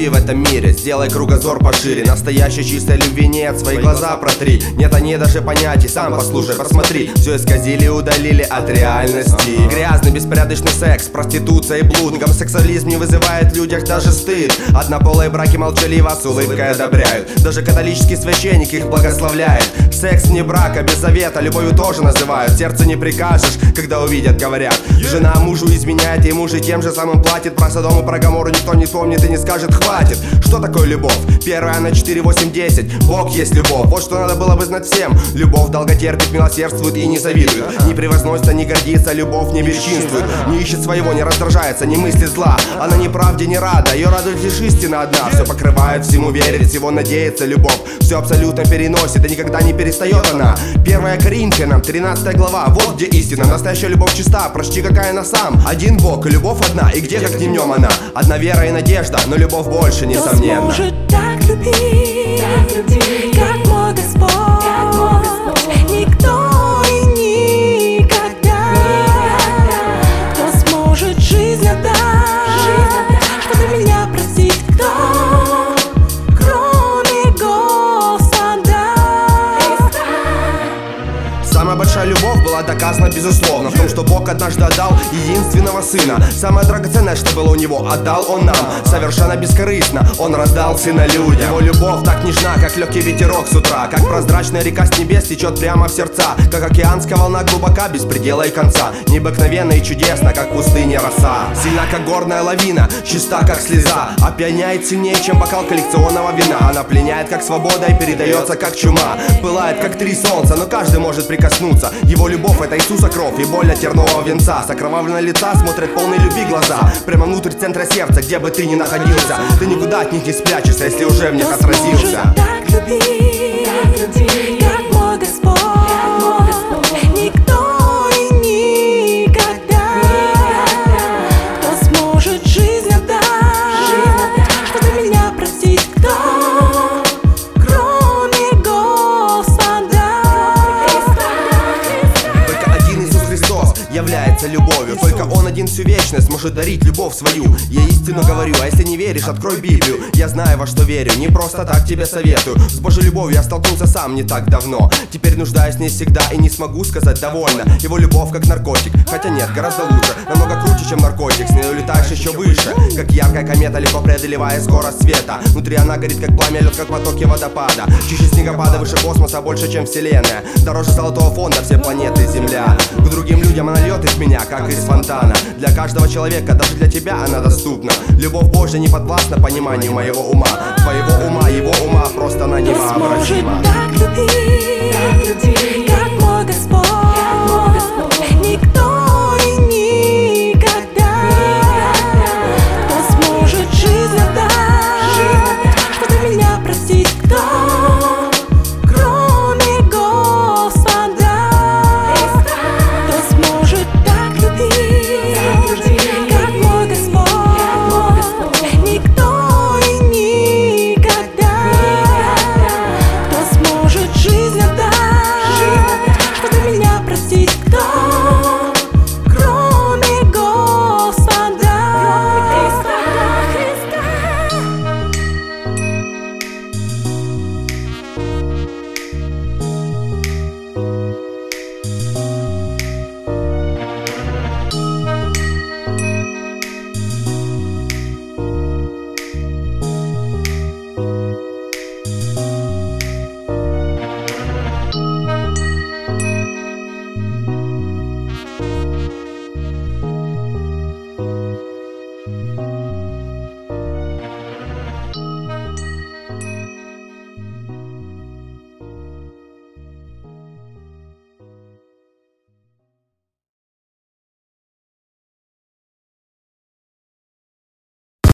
Живи в этом мире, сделай кругозор пошире. Настоящей чистой любви нет, свои глаза протри. Нет о ней даже понятий, сам послушай, посмотри. Все исказили и удалили от реальности. Грязный, беспорядочный секс, проституция и блуд. Гомосексуализм не вызывает в людях даже стыд. Однополые браки молчаливо с улыбкой одобряют. Даже католический священник их благословляет. Секс не брак, а без завета, любовью тоже называют. Сердце не прикажешь, когда увидят, говорят. Жена мужу изменяет, и муж и тем же самым платит. Про Содом и про Гоморру никто не вспомнит и не скажет хватит. Что такое любовь? 1 Иоанна 4, 8, 10. Бог есть любовь, вот что надо было бы знать всем. Любовь долготерпит, милосердствует и не завидует. Не превозносится, не гордится, любовь не бесчинствует. Не ищет своего, не раздражается, не мыслит зла. Она ни правде, не рада, ее радует лишь истина одна. Все покрывает, всему верит, всего надеется любовь. Все абсолютно переносит и никогда не перестает она. 1 Коринфянам 13 глава, вот где истина. Настоящая любовь чиста, прочти, какая она сам. Один Бог и любовь одна, и где как не в нем она. Одна вера и надежда, но любовь больше, несомненно. Кто сможет так любить, как мой Господь? Никто и никогда. Кто сможет жизнь отдать, чтобы меня простить? Кто, кроме Господа? Самая большая любовь была доказана безусловно в том, что Бог однажды отдал единственного сына. Самое драгоценное, что было у него, отдал он нам. Совершенно бескорыстно он раздал сына людям. Его любовь так нежна, как легкий ветерок с утра. Как прозрачная река с небес течет прямо в сердца. Как океанская волна глубока, без предела и конца. Необыкновенно и чудесно, как пустыня роса. Сильна, как горная лавина, чиста, как слеза. Опьяняет сильнее, чем бокал коллекционного вина. Она пленяет, как свобода, и передается, как чума. Пылает, как 3 солнца, но каждый может прикоснуться. Его любовь — это Иисуса кровь и боль от тернового венца. С окровавленного лица смотрят полные любви глаза. Прямо внутрь центра сердца, где бы ты ни находился. Ты никуда от них не спрячешься, если уже в них отразился. Так любить, как мой Господь. Никто и никогда. Кто сможет жизнь отдать, чтобы меня простить? Кто, кроме Господа? Только один Иисус Христос является любовью. Только Он один всю вечность может дарить любовь свою. Я истину говорю, а если не веришь, открой Библию. Я знаю, во что верю, не просто так тебе советую. С Божьей любовью я столкнулся сам не так давно. Теперь нуждаюсь в ней всегда и не смогу сказать довольно. Его любовь как наркотик, хотя нет, гораздо лучше. Намного круче, чем наркотик, с ней улетаешь еще выше. Как яркая комета, легко преодолевая скорость света. Внутри она горит, как пламя, лед, как потоки водопада. Чище снегопада, выше космоса, больше, чем вселенная. Дороже золотого фонда все планеты Земля. К другим людям она льет из меня, как из фонтана. Для каждого человека, даже для тебя она доступна. Любовь Божья не подвластна пониманию моего ума. Твоего ума, его ума просто она невообразима. Кто сможет так любить, как